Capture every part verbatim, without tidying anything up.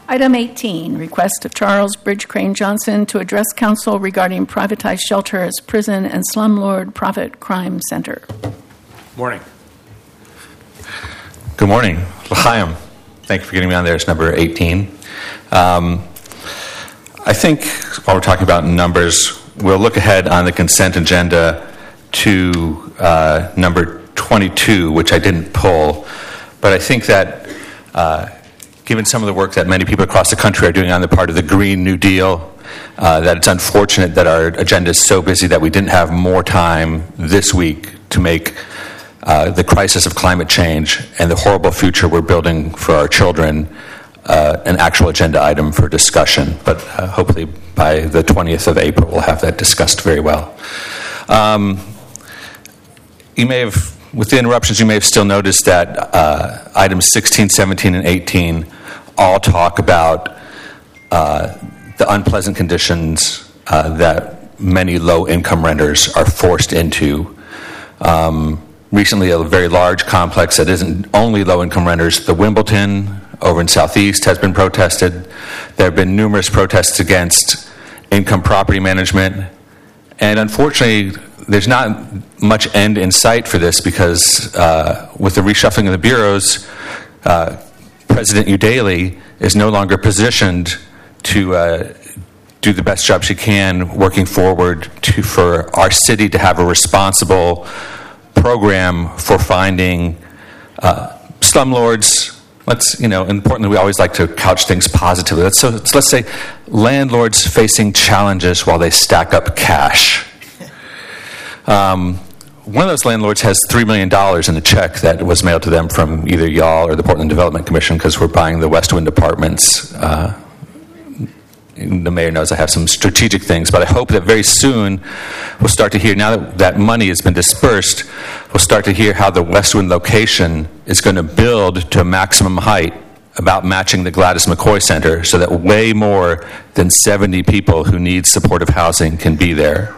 Item eighteen, request of Charles Bridge Crane Johnson to address council regarding privatized shelter as prison and slumlord profit crime center. Morning. Good morning. L'chaim. Thank you for getting me on there. It's number eighteen. Um, I think while we're talking about numbers, we'll look ahead on the consent agenda to uh, number twenty-two, which I didn't pull. But I think that uh, given some of the work that many people across the country are doing on the part of the Green New Deal, uh, that it's unfortunate that our agenda is so busy that we didn't have more time this week to make uh, the crisis of climate change and the horrible future we're building for our children uh, an actual agenda item for discussion. But uh, hopefully by the twentieth of April we'll have that discussed very well. Um, you may have, with the interruptions, you may have still noticed that uh, items sixteen, seventeen, and eighteen all talk about uh, the unpleasant conditions uh, that many low-income renters are forced into. Um, recently, a very large complex that isn't only low-income renters, the Wimbledon over in Southeast, has been protested. There have been numerous protests against income property management. And unfortunately, there's not much end in sight for this because uh, with the reshuffling of the bureaus, uh, President Udaley is no longer positioned to uh, do the best job she can working forward to, for our city to have a responsible program for finding uh, slumlords. Let's, you know, importantly, we always like to couch things positively. Let's, so let's say landlords facing challenges while they stack up cash. Um, one of those landlords has three million dollars in a check that was mailed to them from either y'all or the Portland Development Commission because we're buying the Westwind apartments. Uh, the mayor knows I have some strategic things, but I hope that very soon we'll start to hear, now that that money has been dispersed, we'll start to hear how the Westwind location is going to build to a maximum height about matching the Gladys McCoy Center so that way more than seventy people who need supportive housing can be there.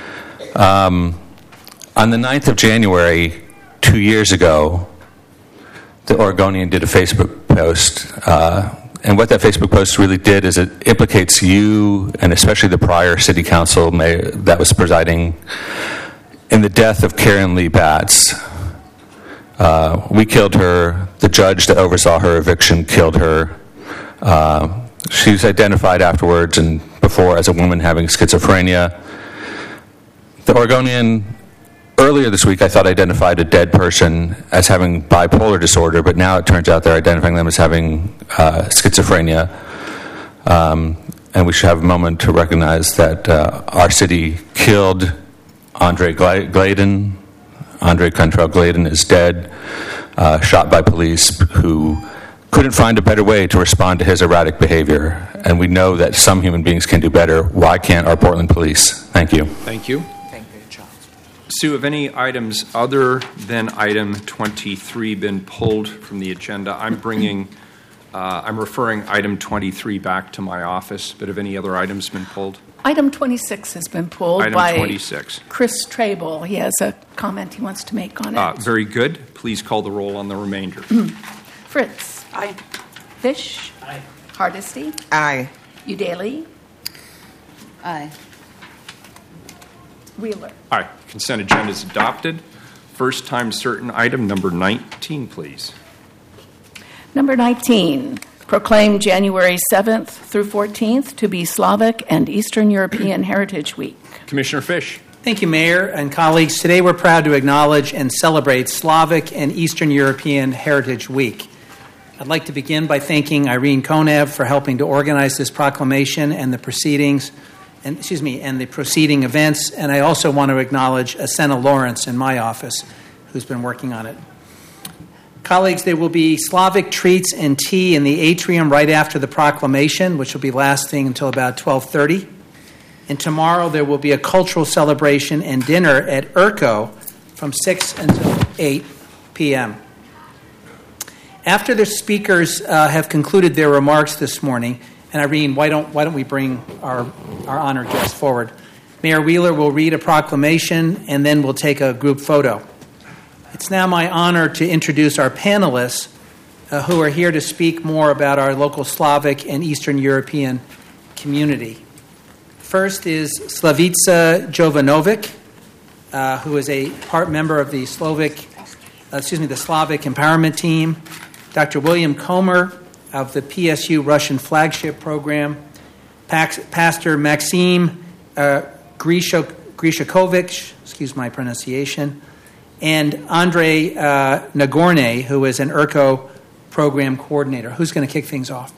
Um, on the ninth of January, two years ago, the Oregonian did a Facebook post, uh, and what that Facebook post really did is it implicates you, and especially the prior city council mayor that was presiding, in the death of Karen Lee Batts. Uh, we killed her. The judge that oversaw her eviction killed her. Uh, she was identified afterwards and before as a woman having schizophrenia. The Oregonian, earlier this week, I thought identified a dead person as having bipolar disorder, but now it turns out they're identifying them as having uh, schizophrenia. Um, and we should have a moment to recognize that uh, our city killed Andre Gladen. Andre Cantrell Gladen is dead, uh, shot by police who couldn't find a better way to respond to his erratic behavior. And we know that some human beings can do better. Why can't our Portland police? Thank you. Thank you. Sue, have any items other than item twenty-three been pulled from the agenda? I'm bringing, uh, I'm referring item twenty-three back to my office, but have any other items been pulled? Item twenty-six has been pulled item by twenty-six. Chris Trable. He has a comment he wants to make on it. Uh, very good. Please call the roll on the remainder. Fritz. Aye. Fish. Aye. Hardesty. Aye. Udaley. Aye. Wheeler. Aye. Consent agenda is adopted. First time certain item number nineteen, please. Number nineteen, proclaim January seventh through fourteenth to be Slavic and Eastern European Heritage Week. Commissioner Fish. Thank you, Mayor and colleagues. Today we're proud to acknowledge and celebrate Slavic and Eastern European Heritage Week. I'd like to begin by thanking Irene Konev for helping to organize this proclamation and the proceedings, and excuse me, and the preceding events. And I also want to acknowledge Asena Lawrence in my office, who's been working on it. Colleagues, there will be Slavic treats and tea in the atrium right after the proclamation, which will be lasting until about twelve thirty. And tomorrow there will be a cultural celebration and dinner at Urco from six until eight p.m. After the speakers uh, have concluded their remarks this morning, and Irene, why don't why don't we bring our, our honored guest forward? Mayor Wheeler will read a proclamation, and then we'll take a group photo. It's now my honor to introduce our panelists uh, who are here to speak more about our local Slavic and Eastern European community. First is Slavica Jovanovic, uh, who is a part member of the Slovak, uh, excuse me, the Slavic Empowerment Team. Doctor William Comer of the P S U Russian Flagship Program. Pax, Pastor Maxim uh, Grisha, Grishakovich, excuse my pronunciation, and Andrei uh, Nagorny, who is an E R C O program coordinator. Who's going to kick things off?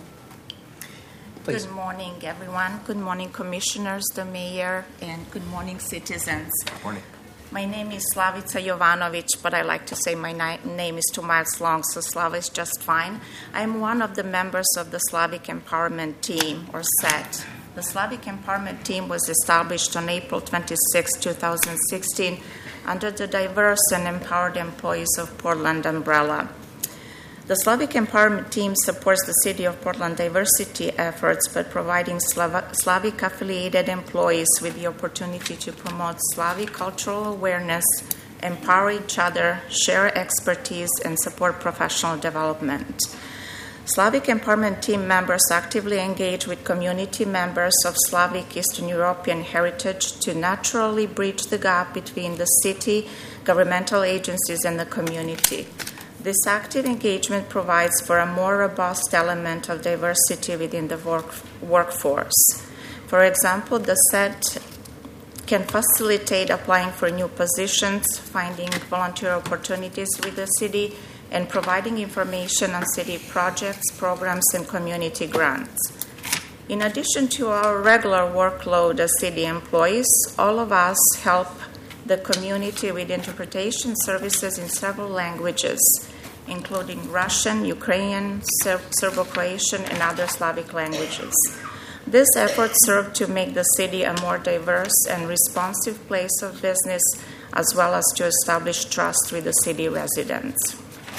Please. Good morning, everyone. Good morning, commissioners, the mayor, and good morning, citizens. Good morning. My name is Slavica Jovanovic, but I like to say my ni- name is too much long, so Slava is just fine. I'm one of the members of the Slavic Empowerment Team, or S E T. The Slavic Empowerment Team was established on April twenty-sixth, twenty sixteen, under the diverse and empowered employees of Portland umbrella. The Slavic Empowerment Team supports the City of Portland diversity efforts by providing Slav- Slavic-affiliated employees with the opportunity to promote Slavic cultural awareness, empower each other, share expertise, and support professional development. Slavic Empowerment Team members actively engage with community members of Slavic Eastern European heritage to naturally bridge the gap between the city, governmental agencies, and the community. This active engagement provides for a more robust element of diversity within the work, workforce. For example, the S E T can facilitate applying for new positions, finding volunteer opportunities with the city, and providing information on city projects, programs, and community grants. In addition to our regular workload as city employees, all of us help the community with interpretation services in several languages, including Russian, Ukrainian, Serb- Serbo-Croatian, and other Slavic languages. This effort served to make the city a more diverse and responsive place of business, as well as to establish trust with the city residents.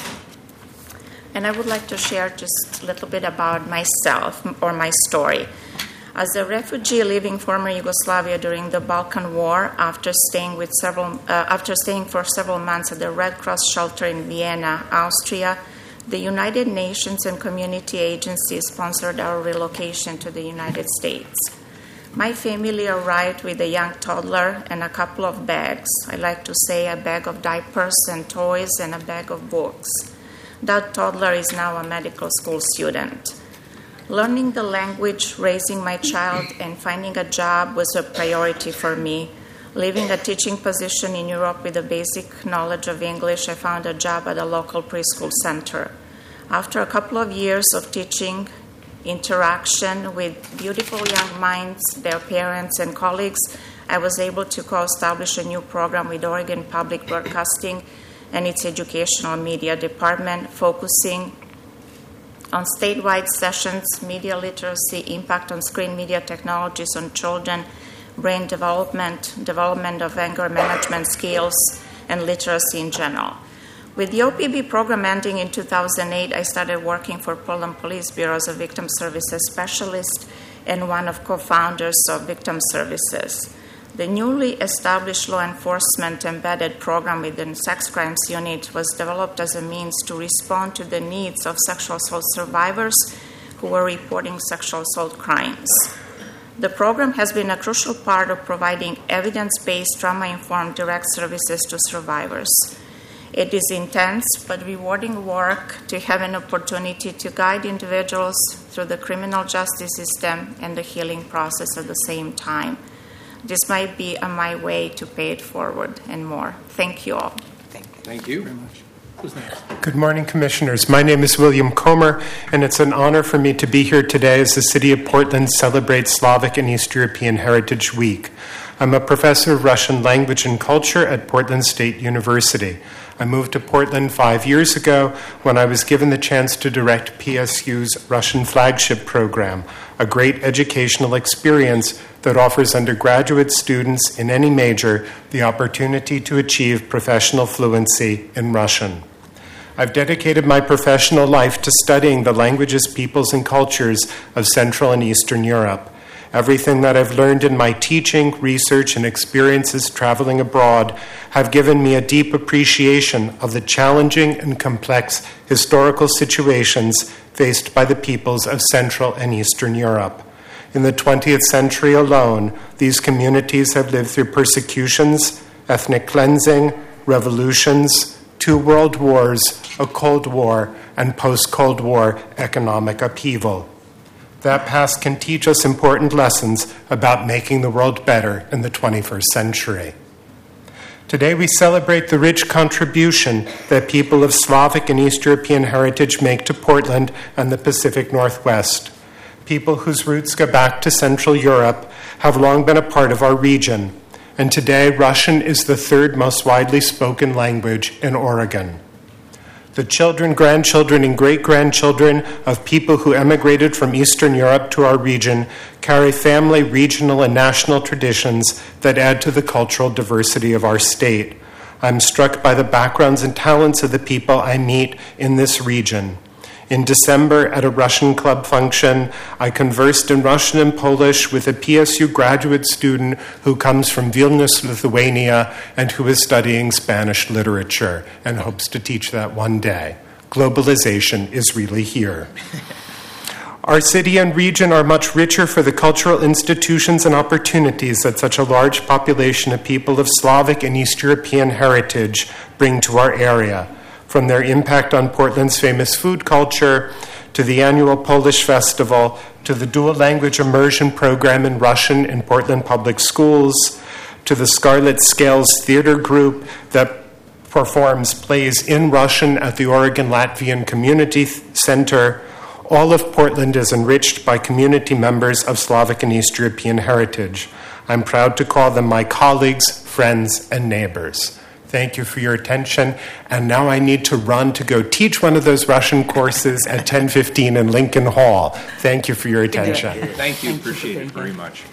And I would like to share just a little bit about myself or my story. As a refugee leaving former Yugoslavia during the Balkan War, after staying with several, uh, after staying for several months at the Red Cross shelter in Vienna, Austria, the United Nations and community agencies sponsored our relocation to the United States. My family arrived with a young toddler and a couple of bags. I like to say a bag of diapers and toys and a bag of books. That toddler is now a medical school student. Learning the language, raising my child, and finding a job was a priority for me. Leaving a teaching position in Europe with a basic knowledge of English, I found a job at a local preschool center. After a couple of years of teaching, interaction with beautiful young minds, their parents, and colleagues, I was able to co-establish a new program with Oregon Public Broadcasting and its educational media department, focusing on statewide sessions, media literacy, impact on screen media technologies on children, brain development, development of anger management skills, and literacy in general. With the O P B program ending in two thousand eight, I started working for Portland Police Bureau as a victim services specialist and one of co-founders of Victim Services. The newly established law enforcement embedded program within Sex Crimes Unit was developed as a means to respond to the needs of sexual assault survivors who were reporting sexual assault crimes. The program has been a crucial part of providing evidence-based, trauma-informed direct services to survivors. It is intense but rewarding work to have an opportunity to guide individuals through the criminal justice system and the healing process at the same time. This might be a my way to pay it forward and more. Thank you all. Thank you. Very much. Who's next? Good morning, Commissioners. My name is William Comer, and it's an honor for me to be here today as the City of Portland celebrates Slavic and East European Heritage Week. I'm a professor of Russian language and culture at Portland State University. I moved to Portland five years ago when I was given the chance to direct P S U's Russian Flagship Program, a great educational experience that offers undergraduate students in any major the opportunity to achieve professional fluency in Russian. I've dedicated my professional life to studying the languages, peoples, and cultures of Central and Eastern Europe. Everything that I've learned in my teaching, research, and experiences traveling abroad have given me a deep appreciation of the challenging and complex historical situations faced by the peoples of Central and Eastern Europe. In the twentieth century alone, these communities have lived through persecutions, ethnic cleansing, revolutions, two world wars, a Cold War, and post-Cold War economic upheaval. That past can teach us important lessons about making the world better in the twenty-first century. Today we celebrate the rich contribution that people of Slavic and East European heritage make to Portland and the Pacific Northwest. People whose roots go back to Central Europe have long been a part of our region, and today Russian is the third most widely spoken language in Oregon. The children, grandchildren, and great-grandchildren of people who emigrated from Eastern Europe to our region carry family, regional, and national traditions that add to the cultural diversity of our state. I'm struck by the backgrounds and talents of the people I meet in this region. In December, at a Russian club function, I conversed in Russian and Polish with a P S U graduate student who comes from Vilnius, Lithuania, and who is studying Spanish literature and hopes to teach that one day. Globalization is really here. Our city and region are much richer for the cultural institutions and opportunities that such a large population of people of Slavic and East European heritage bring to our area. From their impact on Portland's famous food culture, to the annual Polish Festival, to the dual language immersion program in Russian in Portland Public Schools, to the Scarlet Scales Theater Group that performs plays in Russian at the Oregon Latvian Community Center, all of Portland is enriched by community members of Slavic and East European heritage. I'm proud to call them my colleagues, friends, and neighbors. Thank you for your attention. And now I need to run to go teach one of those Russian courses at ten fifteen in Lincoln Hall. Thank you for your attention. Thank you. Appreciate it very much.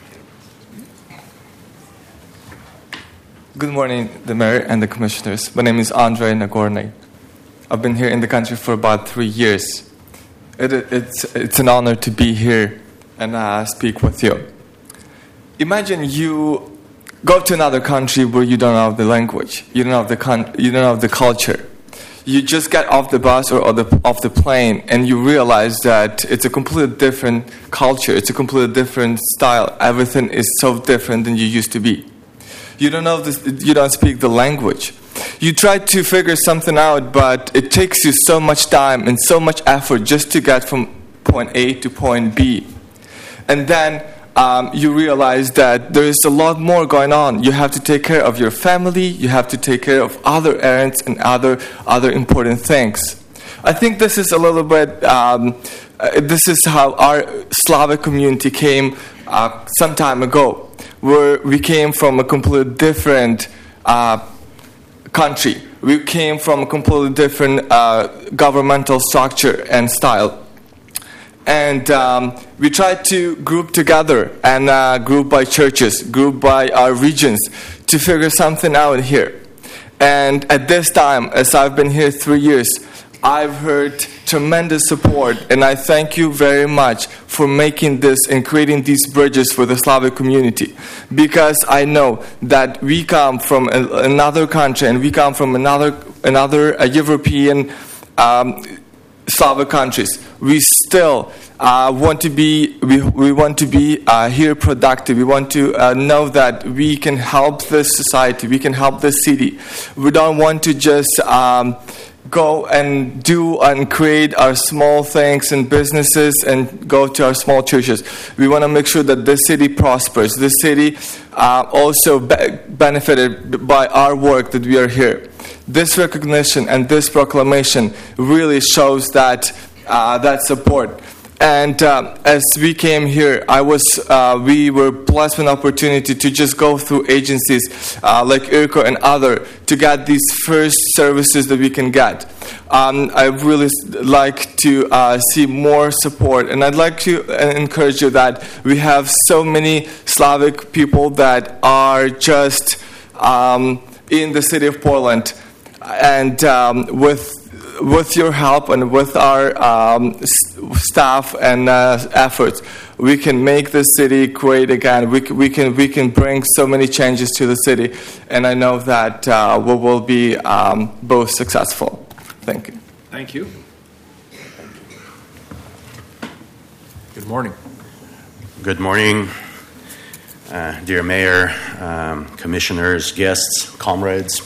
Good morning, the mayor and the commissioners. My name is Andrei Nagorny. I've been here in the country for about three years. It, it's, it's an honor to be here and uh, speak with you. Imagine you go to another country where you don't know the language, you don't know the con- you don't know the culture. You just get off the bus or the, off the plane, and you realize that it's a completely different culture. It's a completely different style. Everything is so different than you used to be. You don't know this. You don't speak the language. You try to figure something out, but it takes you so much time and so much effort just to get from point A to point B, and then Um, you realize that there is a lot more going on. You have to take care of your family. You have to take care of other errands and other other important things. I think this is a little bit. Um, uh, this is how our Slavic community came uh, some time ago, where we came from a completely different uh, country. We came from a completely different uh, governmental structure and style. And um, we tried to group together and uh, group by churches, group by our regions to figure something out here. And at this time, as I've been here three years, I've heard tremendous support, and I thank you very much for making this and creating these bridges for the Slavic community, because I know that we come from a, another country and we come from another another uh, European um, Slavic countries. We still uh, want to be we, we want to be uh, here productive. We want to uh, know that we can help this society. We can help this city. We don't want to just um, go and do and create our small things and businesses and go to our small churches. We want to make sure that this city prospers. This city uh, also be- benefited by our work that we are here. This recognition and this proclamation really shows that uh, that support. And uh, as we came here, I was uh, we were blessed with an opportunity to just go through agencies uh, like I R C O and other to get these first services that we can get. Um, I really like to uh, see more support, and I'd like to encourage you that we have so many Slavic people that are just um, in the city of Portland, and um, with with your help and with our um, s- staff and uh, efforts, we can make the city great again. We can, we can we can bring so many changes to the city, and I know that uh, we will be um, both successful. Thank you. Thank you. Good morning. Good morning, uh, dear Mayor, um, commissioners, guests, comrades.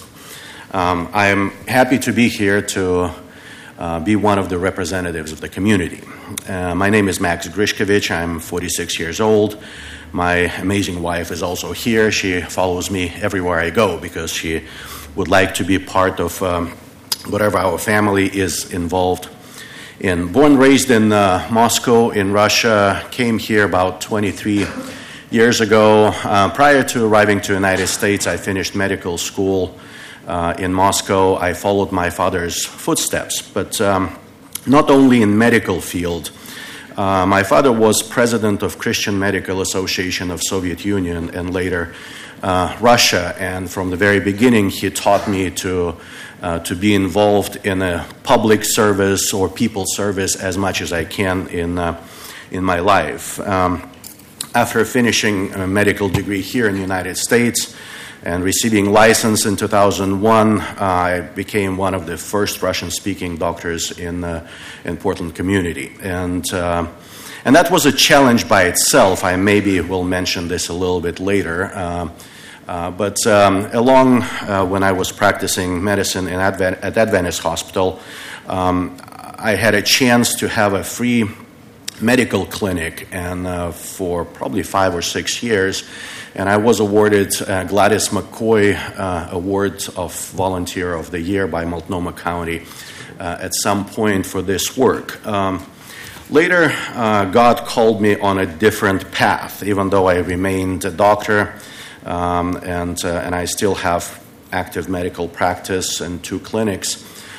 Um, I am happy to be here to uh, be one of the representatives of the community. Uh, my name is Max Grishkovich. I'm forty-six years old. My amazing wife is also here. She follows me everywhere I go because she would like to be part of um, whatever our family is involved in. Born, raised in uh, Moscow in Russia, came here about twenty-three years ago. Uh, prior to arriving to the United States, I finished medical school uh, in Moscow. I followed my father's footsteps, but um, not only in medical field. Uh, my father was president of Christian Medical Association of Soviet Union and later uh, Russia, and from the very beginning he taught me to uh, to be involved in a public service or people service as much as I can in uh, in my life. Um, after finishing a medical degree here in the United States and receiving license in two thousand one, uh, I became one of the first Russian-speaking doctors in the in Portland community, and uh, and that was a challenge by itself. I maybe will mention this a little bit later. Uh, uh, but um, along uh, when I was practicing medicine in Advent, at Adventist Hospital, um, I had a chance to have a free medical clinic, and uh, for probably five or six years. And I was awarded uh, Gladys McCoy uh, Award of Volunteer of the Year by Multnomah County uh, at some point for this work. Um, later, uh, God called me on a different path, even though I remained a doctor, um, and, uh, and I still have active medical practice and two clinics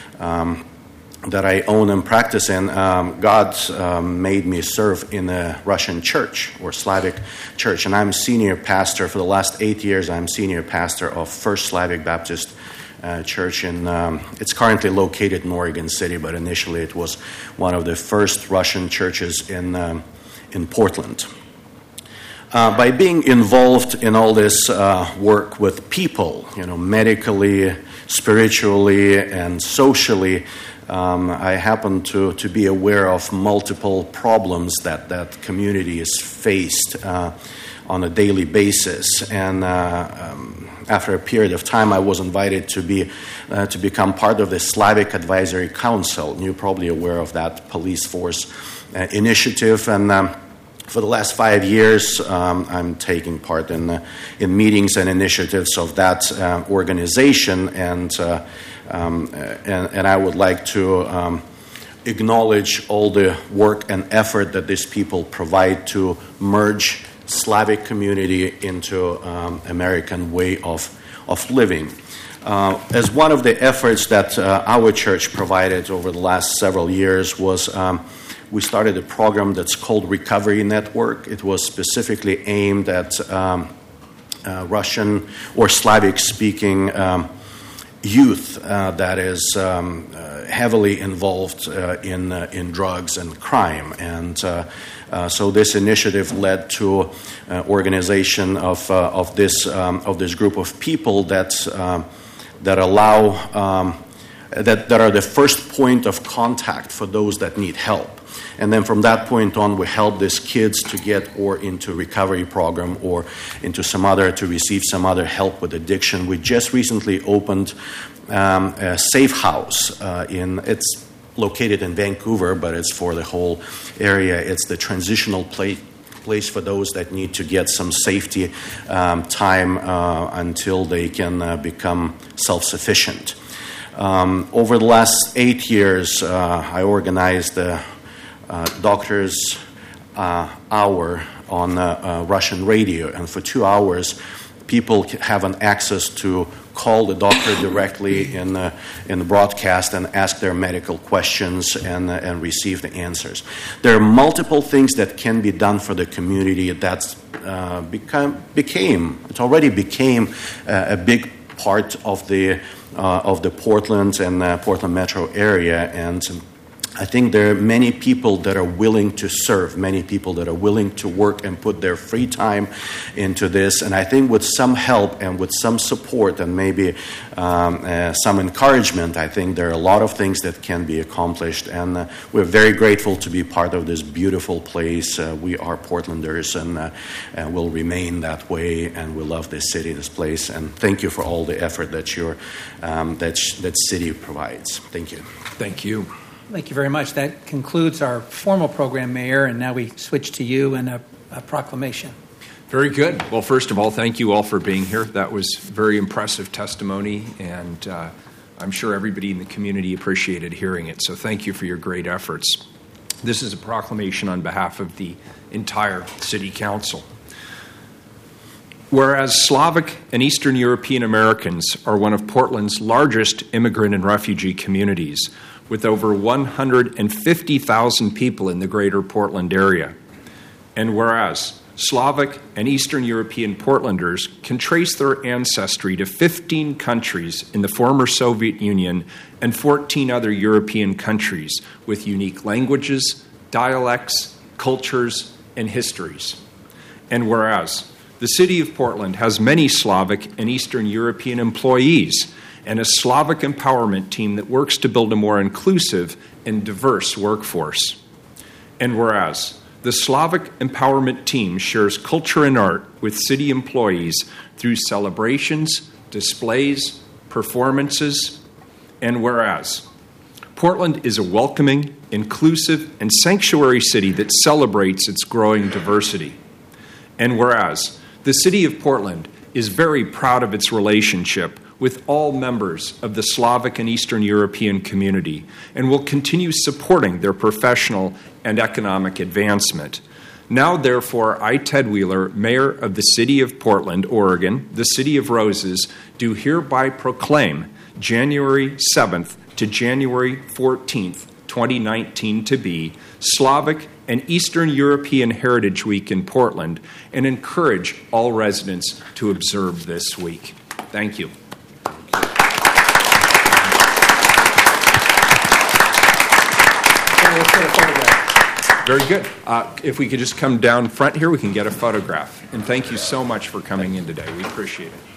um, that I own and practice in. Um, God um, made me serve in a Russian church or Slavic church, and I'm senior pastor for the last eight years. I'm senior pastor of First Slavic Baptist uh, Church, and um, it's currently located in Oregon City, but initially it was one of the first Russian churches in um, in Portland. Uh, by being involved in all this uh, work with people, you know, medically, spiritually, and socially, Um, I happen to, to be aware of multiple problems that that community is faced uh, on a daily basis. And uh, um, after a period of time, I was invited to be uh, to become part of the Slavic Advisory Council. You're probably aware of that police force uh, initiative. And um, for the last five years, um, I'm taking part in uh, in meetings and initiatives of that uh, organization. And uh, Um, and, and I would like to um, acknowledge all the work and effort that these people provide to merge Slavic community into um, American way of of living. Uh, as one of the efforts that uh, our church provided over the last several years was um, we started a program that's called Recovery Network. It was specifically aimed at um, uh, Russian or Slavic-speaking um, youth uh, that is um, uh, heavily involved uh, in uh, in drugs and crime, and uh, uh, so this initiative led to uh, organization of uh, of this um, of this group of people that uh, that allow um, that that are the first point of contact for those that need help. And then from that point on, we help these kids to get or into recovery program or into some other, to receive some other help with addiction. We just recently opened um, a safe house uh, in, it's located in Vancouver, but it's for the whole area. It's the transitional place place for those that need to get some safety um, time uh, until they can uh, become self-sufficient. Um, over the last eight years, uh, I organized the Uh, doctor's uh, hour on uh, uh, Russian radio, and for two hours people have an access to call the doctor directly in the, in the broadcast and ask their medical questions and, uh, and receive the answers. There are multiple things that can be done for the community that uh, become, became, it already became uh, a big part of the uh, of the Portland and uh, Portland metro area. And I think there are many people that are willing to serve, many people that are willing to work and put their free time into this. And I think with some help and with some support and maybe um, uh, some encouragement, I think there are a lot of things that can be accomplished. And uh, we're very grateful to be part of this beautiful place. Uh, we are Portlanders, and, uh, and will remain that way. And we love this city, this place. And thank you for all the effort that your um, that sh- that city provides. Thank you. Thank you. Thank you very much. That concludes our formal program, Mayor, and now we switch to you and a, a proclamation. Very good. Well, first of all, thank you all for being here. That was very impressive testimony, and uh, I'm sure everybody in the community appreciated hearing it. So thank you for your great efforts. This is a proclamation on behalf of the entire City Council. Whereas Slavic and Eastern European Americans are one of Portland's largest immigrant and refugee communities, with over one hundred fifty thousand people in the greater Portland area. And whereas Slavic and Eastern European Portlanders can trace their ancestry to fifteen countries in the former Soviet Union and fourteen other European countries with unique languages, dialects, cultures, and histories. And whereas the City of Portland has many Slavic and Eastern European employees and a Slavic empowerment team that works to build a more inclusive and diverse workforce. And whereas the Slavic empowerment team shares culture and art with city employees through celebrations, displays, performances, and whereas Portland is a welcoming, inclusive, and sanctuary city that celebrates its growing diversity. And whereas the City of Portland is very proud of its relationship with all members of the Slavic and Eastern European community and will continue supporting their professional and economic advancement. Now, therefore, I, Ted Wheeler, Mayor of the City of Portland, Oregon, the City of Roses, do hereby proclaim January seventh to January fourteenth, twenty nineteen to be Slavic and Eastern European Heritage Week in Portland and encourage all residents to observe this week. Thank you. Very good. Uh, if we could just come down front here, we can get a photograph. And thank you so much for coming in today. We appreciate it.